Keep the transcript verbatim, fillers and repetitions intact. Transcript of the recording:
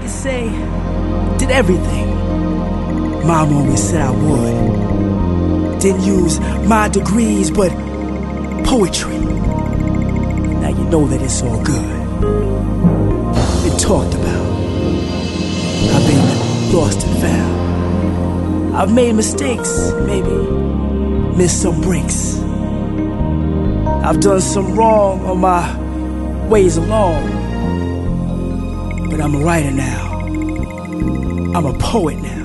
to say, did everything Mom always said I would. Didn't use my degrees, but poetry. Now you know that it's all good. Been talked about. I've been lost and found. I've made mistakes, maybe missed some breaks. I've done some wrong on my ways along. But I'm a writer now. I'm a poet now.